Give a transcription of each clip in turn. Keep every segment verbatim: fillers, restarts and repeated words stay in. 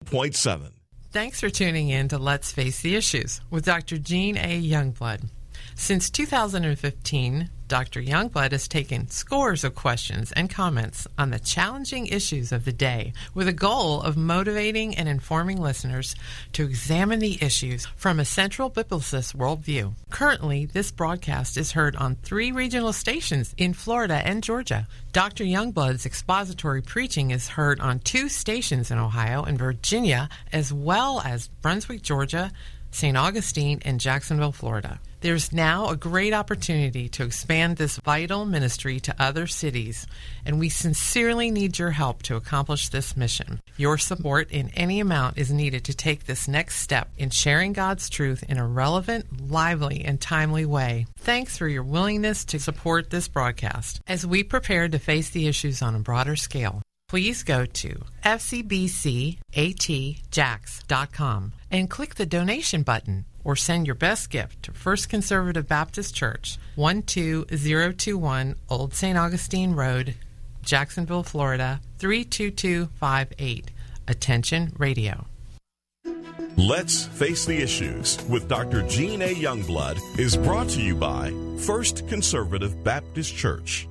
point seven. Thanks for tuning in to Let's Face the Issues with Doctor Jean A. Youngblood. Since two thousand fifteen, Doctor Youngblood has taken scores of questions and comments on the challenging issues of the day with a goal of motivating and informing listeners to examine the issues from a central biblicist worldview. Currently, this broadcast is heard on three regional stations in Florida and Georgia. Doctor Youngblood's expository preaching is heard on two stations in Ohio and Virginia, as well as Brunswick, Georgia, Saint Augustine, and Jacksonville, Florida. There's now a great opportunity to expand this vital ministry to other cities, and we sincerely need your help to accomplish this mission. Your support in any amount is needed to take this next step in sharing God's truth in a relevant, lively, and timely way. Thanks for your willingness to support this broadcast as we prepare to face the issues on a broader scale. Please go to f c b c a t jax dot com and click the donation button, or send your best gift to First Conservative Baptist Church, one two zero two one Old Saint Augustine Road, Jacksonville, Florida, three two two five eight. Attention Radio. Let's Face the Issues with Doctor Jean A. Youngblood is brought to you by First Conservative Baptist Church.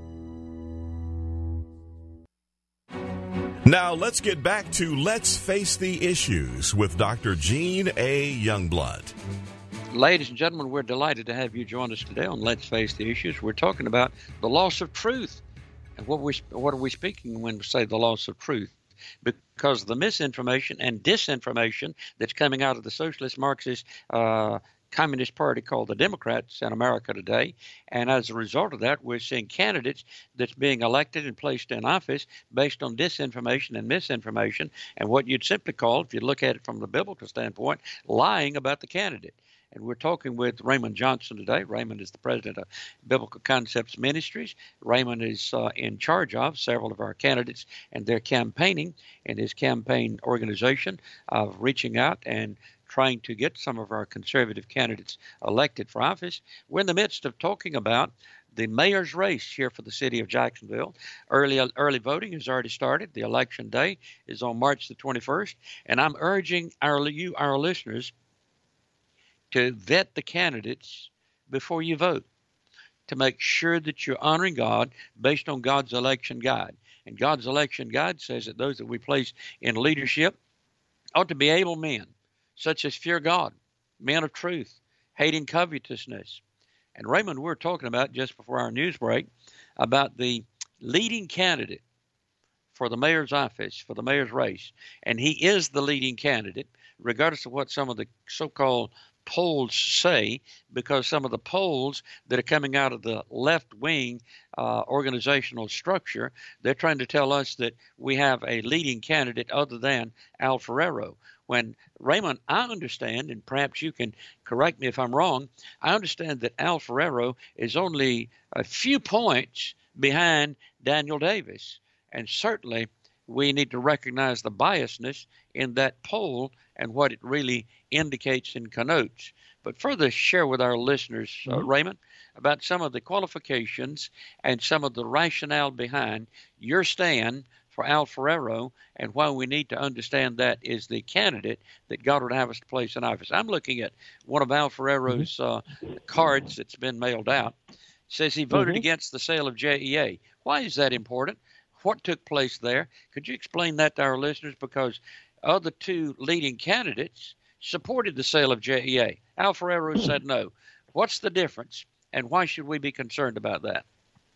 Now let's get back to Let's Face the Issues with Doctor Jean A. Youngblood. Ladies and gentlemen, we're delighted to have you join us today on Let's Face the Issues. We're talking about the loss of truth. And what, we, what are we speaking when we say the loss of truth? Because of the misinformation and disinformation that's coming out of the socialist Marxist uh, Communist Party called the Democrats in America today. And as a result of that, we're seeing candidates that's being elected and placed in office based on disinformation and misinformation and what you'd simply call, if you look at it from the biblical standpoint, lying about the candidate. And we're talking with Raymond Johnson today. Raymond is the president of Biblical Concepts Ministries. Raymond is uh, in charge of several of our candidates and their campaigning in his campaign organization of reaching out and trying to get some of our conservative candidates elected for office. We're in the midst of talking about the mayor's race here for the city of Jacksonville. Early early voting has already started. The election day is on March the twenty-first. And I'm urging our you, our listeners, to vet the candidates before you vote, to make sure that you're honoring God based on God's election guide. And God's election guide says that those that we place in leadership ought to be able men, such as fear God, men of truth, hating covetousness. And Raymond, we were talking about just before our news break about the leading candidate for the mayor's office, for the mayor's race. And he is the leading candidate, regardless of what some of the so-called polls say, because some of the polls that are coming out of the left-wing uh, organizational structure, they're trying to tell us that we have a leading candidate other than Al Ferrero. When, Raymond, I understand, and perhaps you can correct me if I'm wrong, I understand that Al Ferrero is only a few points behind Daniel Davis. And certainly we need to recognize the biasness in that poll and what it really indicates and connotes. But further share with our listeners, uh, mm-hmm. Raymond, about some of the qualifications and some of the rationale behind your stand for Al Ferrero and why we need to understand that is the candidate that God would have us to place in office. I'm looking at one of Al Ferrero's uh, cards that's been mailed out. It says he voted mm-hmm. against the sale of J E A. Why is that important? What took place there? Could you explain that to our listeners? Because other two leading candidates supported the sale of J E A. Al Ferrero said no. What's the difference, and why should we be concerned about that?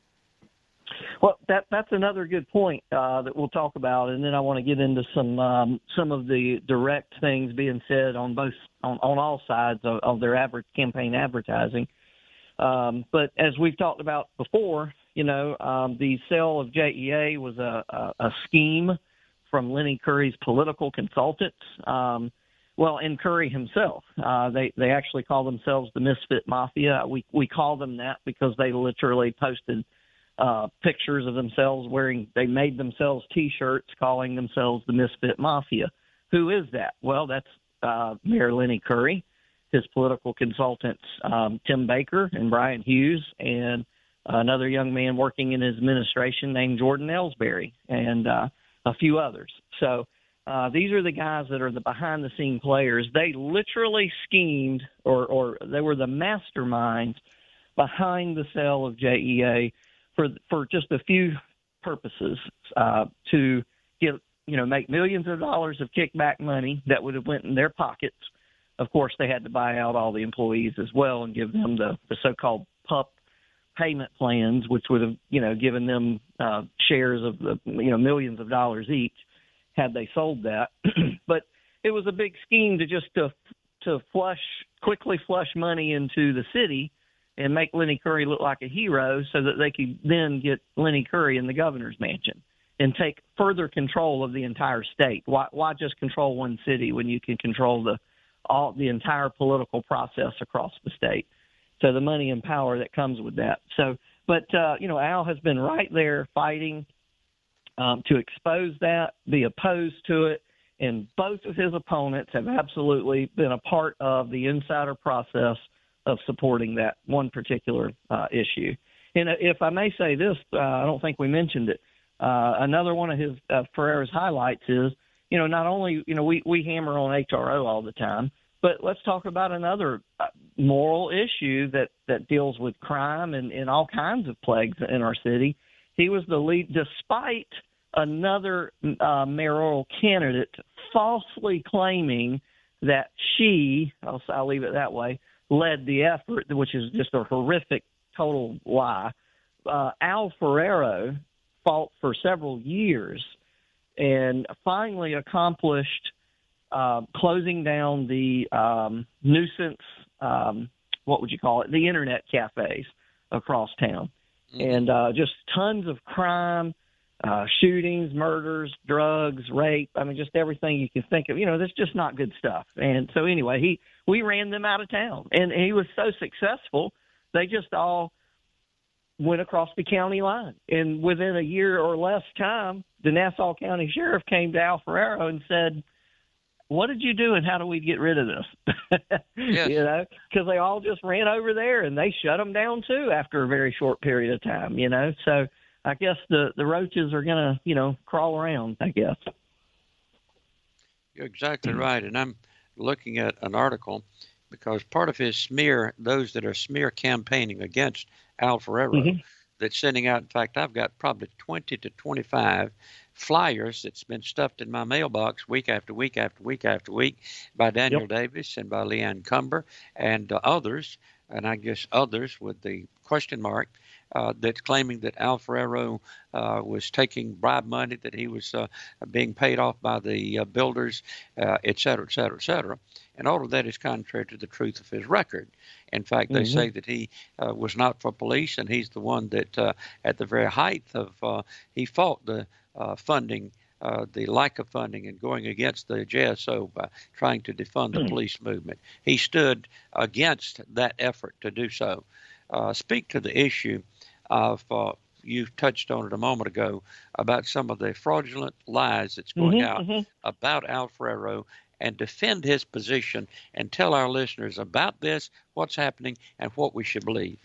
Well, that that's another good point uh, that we'll talk about, and then I want to get into some um, some of the direct things being said on both on, on all sides of, of their average campaign advertising. Um, but as we've talked about before, you know, um, the sale of J E A was a, a, a scheme from Lenny Curry's political consultants. Um, well, and Curry himself, uh, they they actually call themselves the Misfit Mafia. We we call them that because they literally posted uh, pictures of themselves wearing. They made themselves T-shirts calling themselves the Misfit Mafia. Who is that? Well, that's uh, Mayor Lenny Curry, his political consultants um, Tim Baker and Brian Hughes, and another young man working in his administration named Jordan Ellsbury, and uh, a few others. So Uh, these are the guys that are the behind-the-scene players. They literally schemed, or, or they were the masterminds behind the sale of J E A for for just a few purposes, uh, to get you know make millions of dollars of kickback money that would have went in their pockets. Of course, they had to buy out all the employees as well and give them the, the so-called PUP payment plans, which would have you know given them uh, shares of the you know millions of dollars each had they sold that. But it was a big scheme to just to to flush quickly flush money into the city and make Lenny Curry look like a hero so that they could then get Lenny Curry in the governor's mansion and take further control of the entire state. Why, why just control one city when you can control the all the entire political process across the state? So the money and power that comes with that. So, but, uh, you know, Al has been right there fighting um, to expose that, be opposed to it, and both of his opponents have absolutely been a part of the insider process of supporting that one particular uh, issue. And if I may say this, uh, I don't think we mentioned it. Uh, another one of his uh, Ferrero's highlights is, you know, not only, you know, we, we hammer on H R O all the time, but let's talk about another uh, moral issue that, that deals with crime and, and all kinds of plagues in our city. He was the lead, despite another uh, mayoral candidate falsely claiming that she, I'll, I'll leave it that way, led the effort, which is just a horrific, total lie. Uh, Al Ferrero fought for several years and finally accomplished uh, closing down the um, nuisance, um, what would you call it, the internet cafes across town. Mm-hmm. And uh, just tons of crime, uh, shootings, murders, drugs, rape. I mean, just everything you can think of. You know, that's just not good stuff. And so anyway, he we ran them out of town. And he was so successful, they just all went across the county line. And within a year or less time, the Nassau County Sheriff came to Al Ferrero and said, what did you do and how do we get rid of this? Yes. You know, because they all just ran over there and they shut them down too after a very short period of time, you know. So I guess the, the roaches are going to, you know, crawl around, I guess. You're exactly right. And I'm looking at an article because part of his smear, those that are smear campaigning against Al Ferrero, mm-hmm. that's sending out, in fact, I've got probably twenty to twenty-five flyers that's been stuffed in my mailbox week after week after week after week by Daniel yep. Davis and by Leanne Cumber and uh, others, and I guess others with the question mark, uh, that's claiming that Al Ferrero uh, was taking bribe money, that he was uh, being paid off by the uh, builders, uh, et cetera, et cetera, et cetera. And all of that is contrary to the truth of his record. In fact, they mm-hmm. say that he uh, was not for police, and he's the one that uh, at the very height of, uh, he fought the uh, funding, uh, the lack of funding and going against the J S O by trying to defund the mm-hmm. police movement. He stood against that effort to do so. Uh, speak to the issue of, uh, you touched on it a moment ago, about some of the fraudulent lies that's going mm-hmm, out mm-hmm. about Al Ferrero, and defend his position and tell our listeners about this, what's happening, and what we should believe.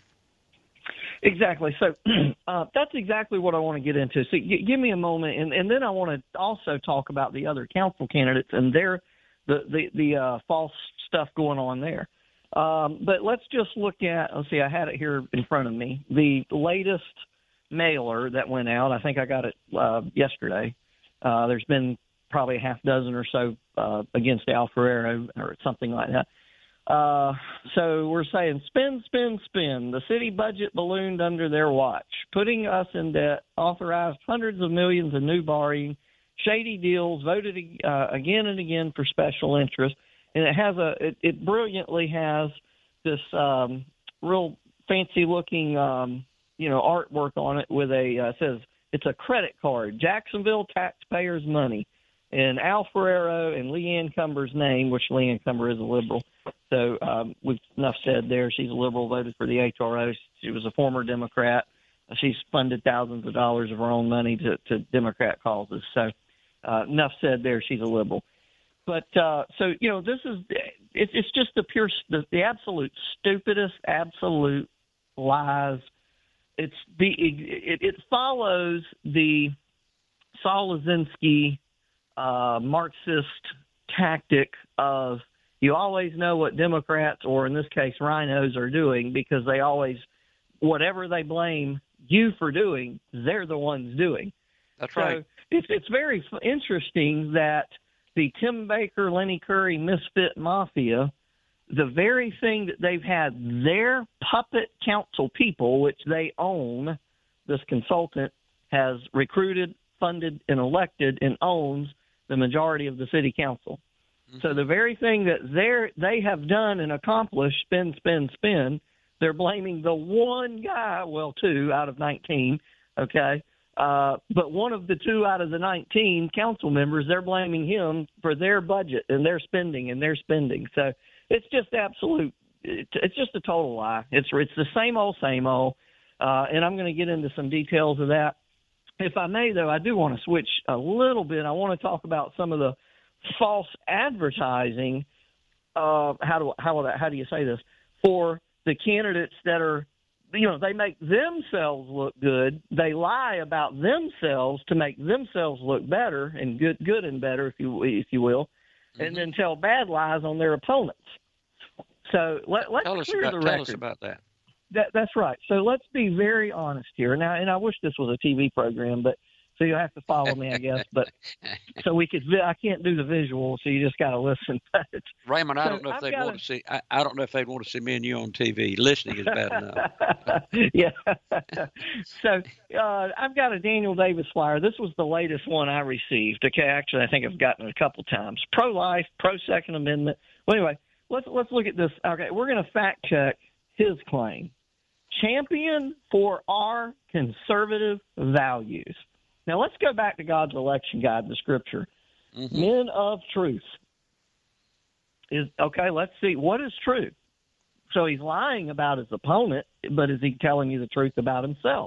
Exactly. So uh, that's exactly what I want to get into. So g- give me a moment, and, and then I want to also talk about the other council candidates and their the the, the uh, false stuff going on there. Um, but let's just look at, let's see, I had it here in front of me, the latest mailer that went out. I think I got it uh, yesterday. Uh, there's been probably a half dozen or so uh, against Al Ferrero or something like that. Uh, so we're saying spend, spend, spend. The city budget ballooned under their watch, putting us in debt, authorized hundreds of millions of new borrowing, shady deals, voted uh, again and again for special interest. And it has a, it, it brilliantly has this um, real fancy looking, um, you know, artwork on it with a, uh, says it's a credit card, Jacksonville taxpayers' money. And Al Ferrero and Leanne Cumber's name, which Leanne Cumber is a liberal. So um, we've enough said there. She's a liberal, voted for the H R O. She was a former Democrat. She's funded thousands of dollars of her own money to, to Democrat causes. So uh, enough said there. She's a liberal. But uh, so, you know, this is it, it's just the pure, the, the absolute stupidest, absolute lies. It's the it, it follows the Saul Lizinski uh, Marxist tactic of you always know what Democrats, or in this case rhinos, are doing, because they always, whatever they blame you for doing, they're the ones doing. That's so right. It's, it's very interesting that the Tim Baker, Lenny Curry misfit mafia, the very thing that they've had their puppet council people, which they own, this consultant has recruited, funded, and elected and owns the majority of the city council. Mm-hmm. So the very thing that they're, they have done and accomplished, spin, spin, spin, they're blaming the one guy, well, two out of nineteen, okay, uh, but one of the two out of the nineteen council members, they're blaming him for their budget and their spending and their spending. So it's just absolute, it's just a total lie. It's it's the same old, same old, uh, and I'm going to get into some details of that. If I may, though, I do want to switch a little bit. I want to talk about some of the false advertising. Uh, how do how how do you say this? For the candidates that are, you know, they make themselves look good. They lie about themselves to make themselves look better and good, good and better, if you if you will, mm-hmm. and then tell bad lies on their opponents. So let, let's tell us clear about, the tell record. us about that. That, that's right. So let's be very honest here. Now, and I wish this was a T V program, but so you'll have to follow me, I guess. But so we could, I can't do the visual, so you just got to listen. Raymond, I so don't know if I've they'd gotta, want to see. I, I don't know if they'd want to see me and you on T V. Listening is bad enough. yeah. so uh, I've got a Daniel Davis flyer. This was the latest one I received. Okay, actually, I think I've gotten it a couple times. Pro-life, pro-Second Amendment. Well, anyway, let's let's look at this. Okay, we're going to fact check his claim. Champion for our conservative values. Now, let's go back to God's election guide, the scripture. Mm-hmm. Men of truth. Is okay, let's see. What is truth? So he's lying about his opponent, but is he telling you the truth about himself?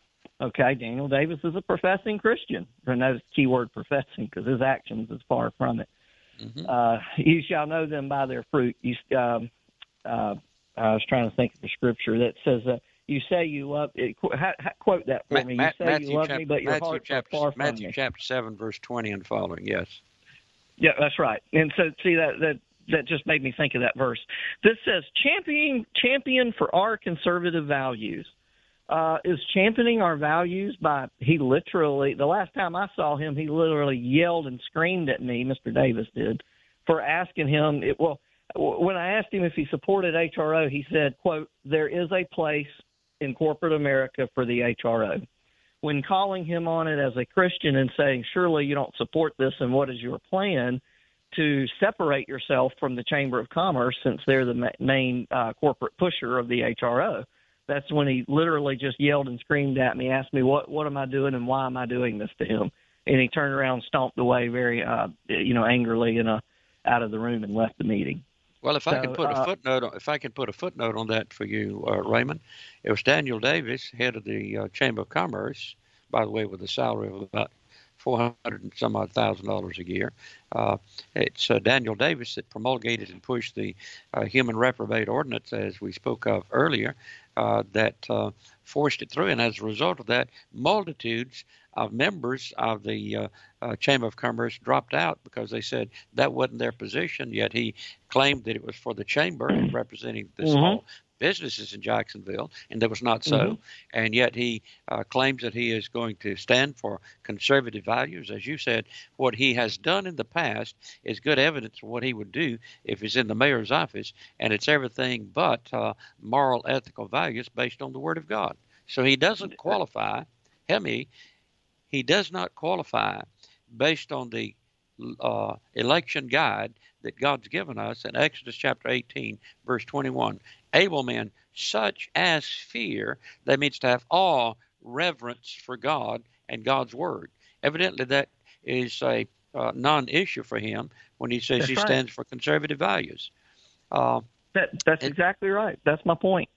Okay, Daniel Davis is a professing Christian. And notice the key word professing, because his actions is far from it. Mm-hmm. Uh, you shall know them by their fruit. You, um, uh, I was trying to think of the scripture that says, uh, you say you love it. Quote that for me. You say Matthew you love chapter, me, but your Matthew heart chapter, is far from Matthew me. chapter seven, verse twenty and following, yes. Yeah, that's right. And so, see, that that that just made me think of that verse. This says, champion, champion for our conservative values. Uh, is championing our values by, he literally, the last time I saw him, he literally yelled and screamed at me, Mister Davis did, for asking him, it, well, when I asked him if he supported H R O, he said, quote, there is a place in corporate America for the H R O. When calling him on it as a Christian and saying, surely you don't support this, and what is your plan to separate yourself from the Chamber of Commerce since they're the ma- main uh, corporate pusher of the H R O? That's when he literally just yelled and screamed at me, asked me, what what am I doing and why am I doing this to him? And he turned around and stomped away very, uh, you know, angrily and uh, out of the room and left the meeting. Well, if so, I can put uh, a footnote, on, if I can put a footnote on that for you, uh, Raymond, it was Daniel Davis, head of the uh, Chamber of Commerce, by the way, with a salary of about four hundred and some odd thousand dollars a year. Uh, it's uh, Daniel Davis that promulgated and pushed the uh, human reprobate ordinance, as we spoke of earlier, uh, that uh, forced it through. And as a result of that, multitudes of members of the uh, uh, Chamber of Commerce dropped out because they said that wasn't their position, yet he claimed that it was for the chamber and representing the mm-hmm. small businesses in Jacksonville, and that was not so. Mm-hmm. And yet he uh, claims that he is going to stand for conservative values. As you said, what he has done in the past is good evidence of what he would do if he's in the mayor's office, and it's everything but uh, moral, ethical values based on the Word of God. So he doesn't qualify, help me, he does not qualify based on the uh, election guide that God's given us in Exodus chapter eighteen, verse twenty-one. Able men, such as fear, that means to have awe, reverence for God and God's word. Evidently, that is a uh, non-issue for him when he says that's he right. stands for conservative values. Uh, that, that's and, exactly right. That's my point.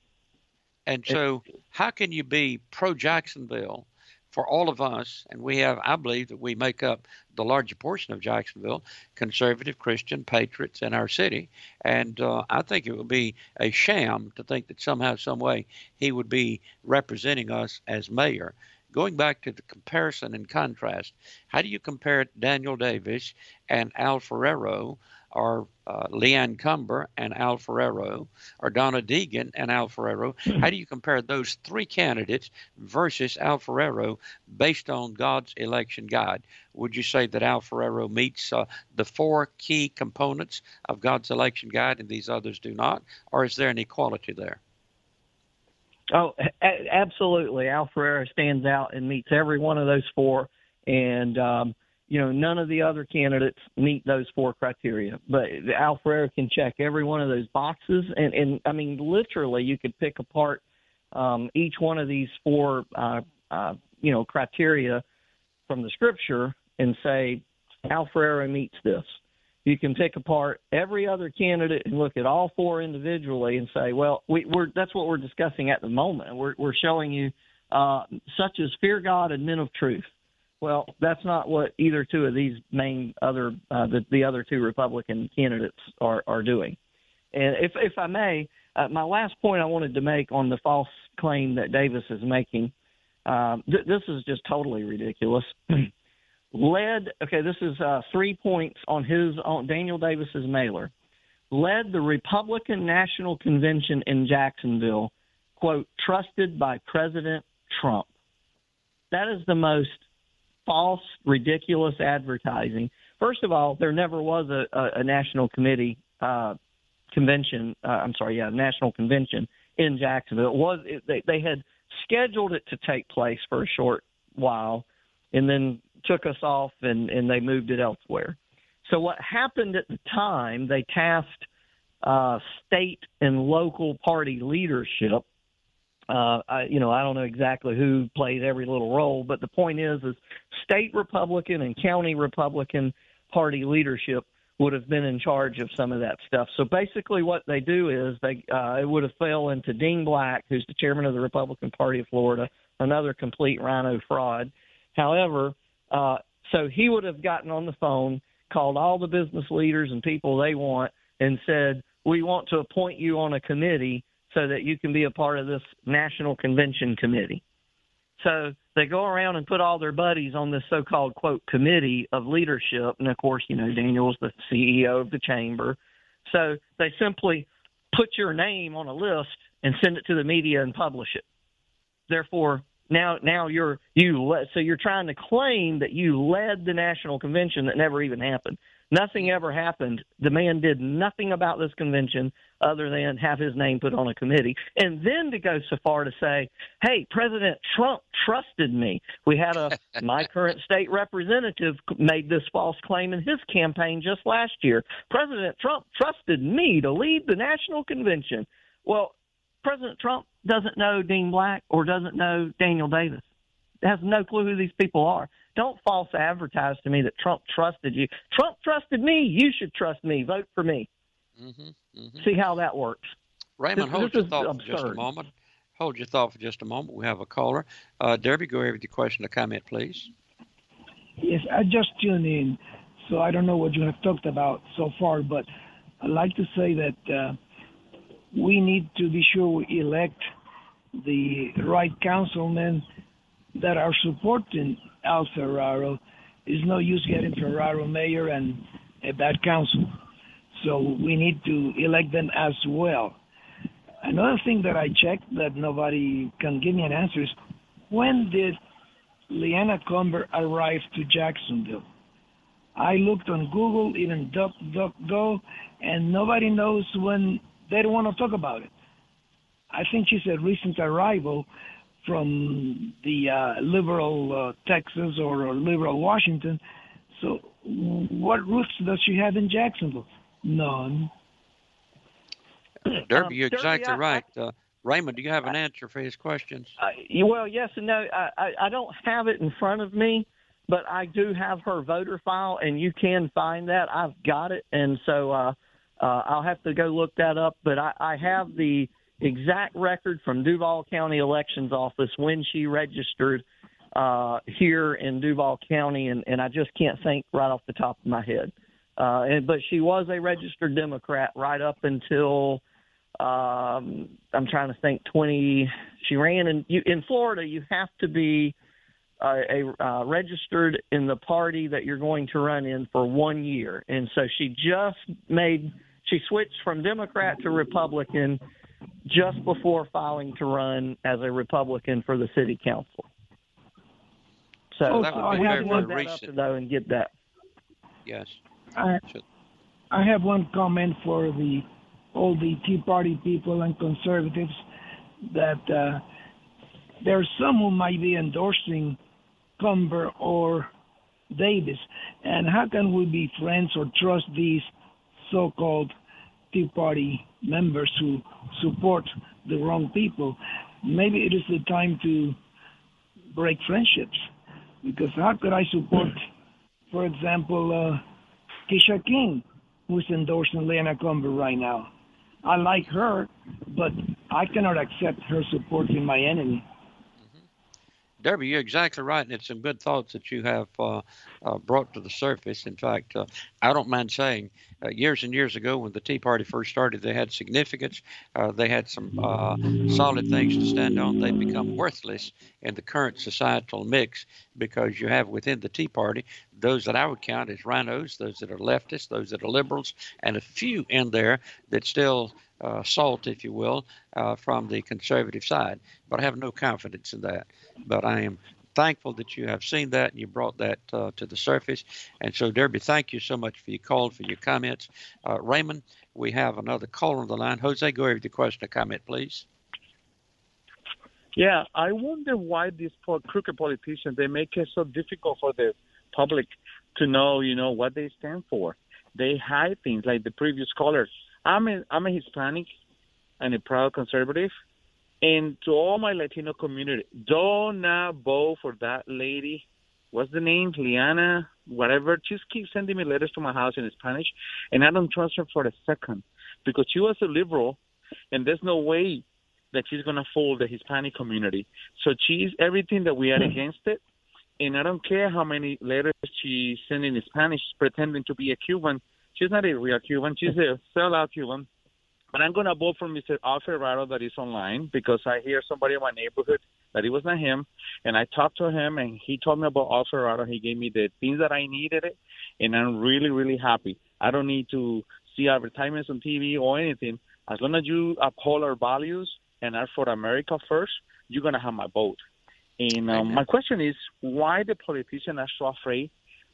And so it, how can you be pro-Jacksonville for all of us, and we have, I believe that we make up the larger portion of Jacksonville, conservative Christian patriots in our city. And uh, I think it would be a sham to think that somehow, some way, he would be representing us as mayor. going back to the comparison and contrast, how do you compare Daniel Davis and Al Ferrero, or uh, Leanne Cumber and Al Ferrero, or Donna Deegan and Al Ferrero? How do you compare those three candidates versus Al Ferrero based on God's election guide? Would you say that Al Ferrero meets uh, the four key components of God's election guide and these others do not? Or is there an equality there? Oh, a- absolutely. Al Ferrero stands out and meets every one of those four. And, um, you know, none of the other candidates meet those four criteria. But Al Ferrero can check every one of those boxes. And, and I mean, literally, you could pick apart um, each one of these four, uh, uh, you know, criteria from the Scripture and say, Al Ferrero meets this. You can pick apart every other candidate and look at all four individually and say, well, we, we're that's what we're discussing at the moment. We're, we're showing you uh, such as fear God and men of truth. Well, that's not what either two of these main other uh, the, the other two Republican candidates are, are doing. And if if I may, uh, my last point I wanted to make on the false claim that Davis is making, um, th- this is just totally ridiculous. Led, okay, this is uh, three points on his on Daniel Davis's mailer. Led the Republican National Convention in Jacksonville, quote, trusted by President Trump. That is the most false, ridiculous advertising. First of all, there never was a, a, a national committee uh, convention. Uh, I'm sorry, yeah, national convention in Jacksonville. It was it, they, they had scheduled it to take place for a short while, and then took us off and, and they moved it elsewhere. So what happened at the time, they tasked uh, state and local party leadership. Uh, I, you know, I don't know exactly who played every little role, but the point is, is state Republican and county Republican party leadership would have been in charge of some of that stuff. So basically what they do is they uh, it would have fell into Dean Black, who's the chairman of the Republican Party of Florida, another complete rhino fraud. However, Uh, so he would have gotten on the phone, called all the business leaders and people they want, and said, we want to appoint you on a committee so that you can be a part of this national convention committee. So they go around and put all their buddies on this so-called, quote, committee of leadership. And, of course, you know, Daniel's the C E O of the chamber. So they simply put your name on a list and send it to the media and publish it. Therefore, Now, now you're you le- so you're trying to claim that you led the national convention that never even happened. Nothing ever happened. The man did nothing about this convention other than have his name put on a committee, and then to go so far to say, "Hey, President Trump trusted me." We had a my current state representative made this false claim in his campaign just last year. President Trump trusted me to lead the national convention. Well, President Trump doesn't know Dean Black or doesn't know Daniel Davis. Has no clue who these people are. Don't false advertise to me that Trump trusted you. Trump trusted me. You should trust me. Vote for me. Mm-hmm, mm-hmm. See how that works. Raymond, this, hold this your thought absurd. for just a moment. Hold your thought for just a moment. We have a caller. Uh, Derby, go ahead with your question or comment, please. Yes, I just tuned in, so I don't know what you have talked about so far, but I'd like to say that uh, we need to be sure we elect the right councilmen that are supporting Al Ferraro. There's no use getting Ferraro mayor and a bad council. So we need to elect them as well. Another thing that I checked that nobody can give me an answer is, when did Leanna Cumber arrive to Jacksonville? I looked on Google, even DuckDuckGo, and nobody knows when. They don't want to talk about it. I think she's a recent arrival from the uh, liberal uh, Texas or, or liberal Washington. So what roots does she have in Jacksonville? None. Derby, you're um, exactly Derby, I, right. Uh, Raymond, do you have an answer for his questions? Uh, well, yes and no. I, I, I don't have it in front of me, but I do have her voter file, and you can find that. I've got it, and so uh, uh, I'll have to go look that up. But I, I have the exact record from Duval County Elections Office when she registered uh, here in Duval County, and, and I just can't think right off the top of my head. Uh, and, but she was a registered Democrat right up until um, I'm trying to think twenty. She ran in you, in Florida. You have to be uh, a uh, registered in the party that you're going to run in for one year. And so she just made, she switched from Democrat to Republican just before filing to run as a Republican for the city council. So oh, that would be I very, have to very look that recent. up, though, and get that. Yes. I, I have one comment for the all the Tea Party people and conservatives that uh, there are some who might be endorsing Cumber or Davis, and how can we be friends or trust these so-called Tea Party members who support the wrong people? Maybe it is the time to break friendships, because how could I support, for example, uh, Keisha King, who's endorsing Lena Cumber right now? I like her, but I cannot accept her supporting my enemy. Derby, you're exactly right, and it's some good thoughts that you have uh, uh, brought to the surface. In fact, uh, I don't mind saying, uh, years and years ago when the Tea Party first started, they had significance. Uh, they had some uh, solid things to stand on. They've become worthless in the current societal mix because you have within the Tea Party those that I would count as rhinos, those that are leftists, those that are liberals, and a few in there that still uh, salt, if you will, uh, from the conservative side. But I have no confidence in that. But I am thankful that you have seen that and you brought that uh, to the surface. And so, Derby, thank you so much for your call, for your comments. Uh, Raymond, we have another caller on the line. Jose, go ahead with your question or comment, please. Yeah, I wonder why these po- crooked politicians, they make it so difficult for the public to know, you know, what they stand for. They hide things like the previous caller. I'm a, I'm a Hispanic and a proud conservative. And to all my Latino community, do not vote for that lady. What's the name? Liana, whatever. Just keep sending me letters to my house in Spanish, and I don't trust her for a second because she was a liberal, and there's no way that she's going to fool the Hispanic community. So she's everything that we are against it, and I don't care how many letters she's sending in Spanish pretending to be a Cuban. She's not a real Cuban. She's a sellout Cuban. But I'm going to vote for Mister Al Ferraro that is online because I hear somebody in my neighborhood that it was not him. And I talked to him, and he told me about Al Ferraro. He gave me the things that I needed, it, and I'm really, really happy. I don't need to see advertisements on T V or anything. As long as you uphold our values and are for America first, you're going to have my vote. And um, my question is, why the politicians are so afraid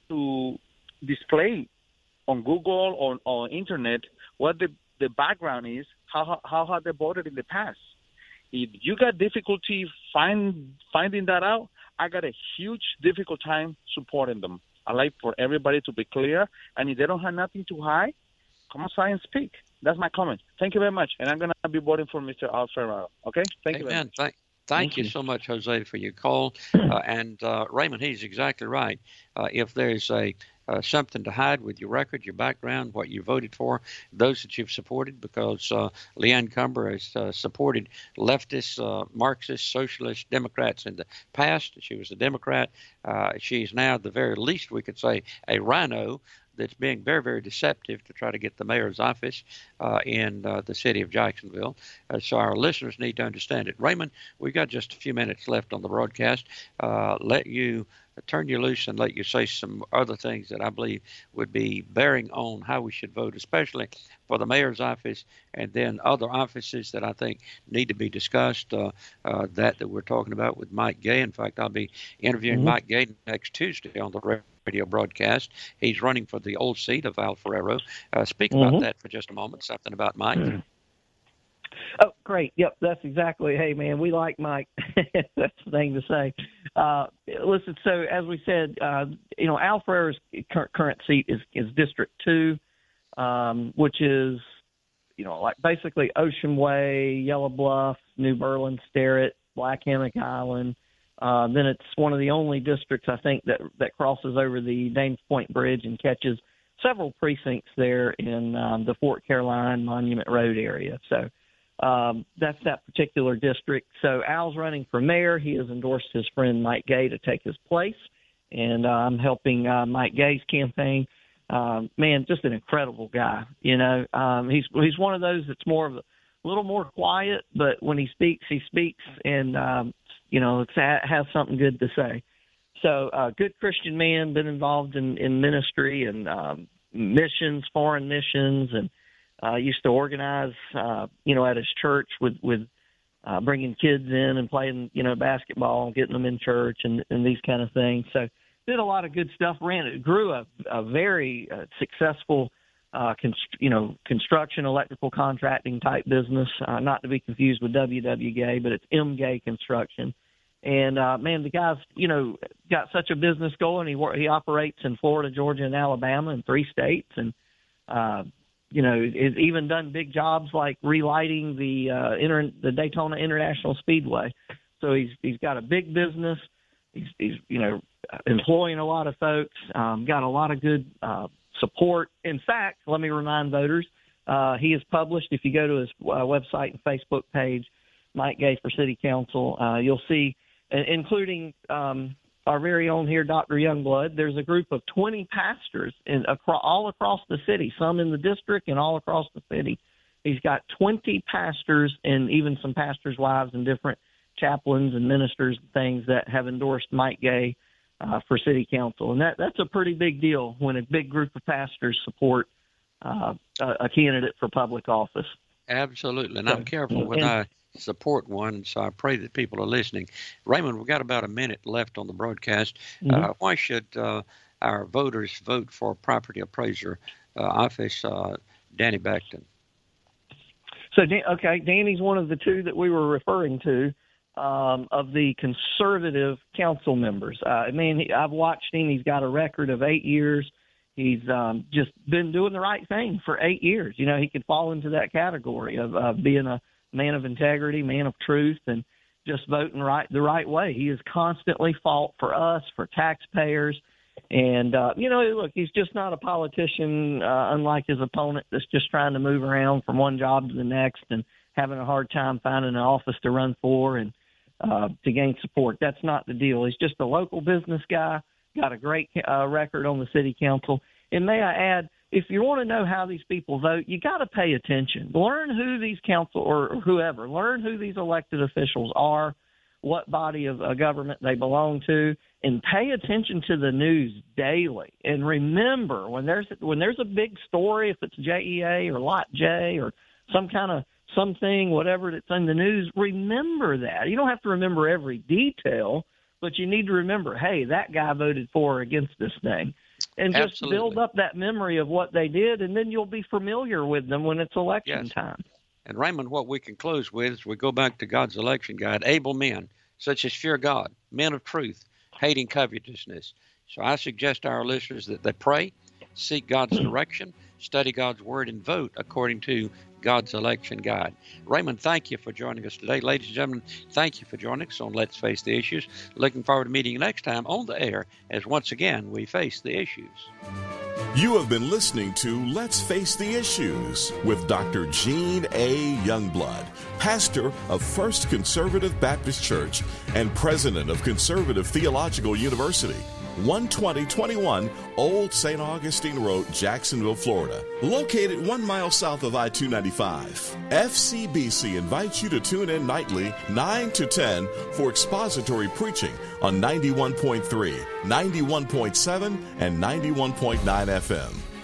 to display on Google or on internet what the the background is, how how have they voted in the past? If you got difficulty find, finding that out, I got a huge difficult time supporting them. I like for everybody to be clear, and if they don't have nothing to hide, come outside and speak. That's my comment. Thank you very much, and I'm going to be voting for Mister Al Ferraro. Okay? Thank Amen. you very much. Thank, thank, thank you, you so much, Jose, for your call. Uh, and uh, Raymond, he's exactly right. Uh, if there's a Uh, something to hide with your record, your background, what you voted for, those that you've supported, because uh, Leanne Cumber has uh, supported leftists, uh, Marxists, socialist Democrats in the past. She was a Democrat. Uh, she's now, at the very least, we could say, a rhino that's being very, very deceptive to try to get the mayor's office uh, in uh, the city of Jacksonville. Uh, so our listeners need to understand it. Raymond, we've got just a few minutes left on the broadcast. Uh, let you turn you loose and let you say some other things that I believe would be bearing on how we should vote, especially for the mayor's office and then other offices that I think need to be discussed, uh, uh, that, that we're talking about with Mike Gay. In fact, I'll be interviewing mm-hmm. Mike Gay next Tuesday on the radio broadcast. He's running for the old seat of Al Ferraro. Uh, speak mm-hmm. about that for just a moment, something about Mike. Mm-hmm. Oh, great. Yep, that's exactly. Hey, man, we like Mike. That's the thing to say. Uh, listen, so as we said, uh, you know, Al Ferraro's current, current seat is, is District two, um, which is, you know, like basically Ocean Way, Yellow Bluff, New Berlin, Sterrett, Black Hammock Island. Uh, then it's one of the only districts, I think, that, that crosses over the Dames Point Bridge and catches several precincts there in um, the Fort Caroline Monument Road area. So, Um, that's that particular district. So Al's running for mayor. He has endorsed his friend Mike Gay to take his place, and uh, I'm helping uh, Mike Gay's campaign. Um, man, just an incredible guy. You know, um, he's he's one of those that's more of a little more quiet, but when he speaks, he speaks, and um, you know, it's, has something good to say. So, uh, good Christian man, been involved in, in ministry and um, missions, foreign missions, and uh, used to organize, uh, you know, at his church with with uh, bringing kids in and playing, you know, basketball and getting them in church and, and these kind of things. So, did a lot of good stuff. Ran it grew a, a very uh, successful, uh, const- you know, construction, electrical contracting type business. Uh, not to be confused with W W Gay, but it's M Gay Construction. And, uh, man, the guy's, you know, got such a business going. He he operates in Florida, Georgia, and Alabama in three states. And, uh, you know, has even done big jobs like relighting the uh, inter- the Daytona International Speedway. So he's he's got a big business. He's, he's you know, employing a lot of folks, um, got a lot of good uh, support. In fact, let me remind voters, uh, he has published, if you go to his uh, website and Facebook page, Mike Gay for City Council, uh, you'll see, including um, our very own here, Doctor Youngblood, there's a group of twenty pastors in, across, all across the city, some in the district and all across the city. He's got twenty pastors and even some pastors' wives and different chaplains and ministers and things that have endorsed Mike Gay uh, for City Council. And that, that's a pretty big deal when a big group of pastors support uh, a, a candidate for public office. Absolutely. And I'm careful when I support one, so I pray that people are listening. Raymond, we've got about a minute left on the broadcast. Mm-hmm. Uh, why should uh, our voters vote for property appraiser uh, office, uh, Danny Beckton? So, okay, Danny's one of the two that we were referring to um, of the conservative council members. Uh, I mean, he, I've watched him. He's got a record of eight years. He's um, just been doing the right thing for eight years. You know, he could fall into that category of uh, being a man of integrity, man of truth, and just voting right the right way. He has constantly fought for us, for taxpayers. And, uh, you know, look, he's just not a politician, uh, unlike his opponent that's just trying to move around from one job to the next and having a hard time finding an office to run for and uh, to gain support. That's not the deal. He's just a local business guy, got a great uh, record on the city council. And may I add, if you want to know how these people vote, you got to pay attention. Learn who these council or whoever, learn who these elected officials are, what body of uh, government they belong to, and pay attention to the news daily. And remember, when there's when there's a big story, if it's J E A or Lot J or some kind of something, whatever that's in the news, remember that. You don't have to remember every detail, but you need to remember, hey, that guy voted for or against this thing. And just Absolutely. build up that memory of what they did, and then you'll be familiar with them when it's election yes. time. And Raymond, what we can close with is we go back to God's election guide, able men, such as fear God, men of truth, hating covetousness. So I suggest to our listeners that they pray, seek God's direction, study God's word, and vote according to God's election guide. Raymond, thank you for joining us today. Ladies and gentlemen, thank you for joining us on Let's Face the Issues. Looking forward to meeting you next time on the air as once again we face the issues. You have been listening to Let's Face the Issues with Doctor Gene A. Youngblood, pastor of First Conservative Baptist Church and president of Conservative Theological University, one twenty twenty-one Old Saint Augustine Road, Jacksonville, Florida, located one mile south of I two ninety-five. F C B C invites you to tune in nightly, nine to ten, for expository preaching on ninety-one point three, ninety-one point seven, and ninety-one point nine F M.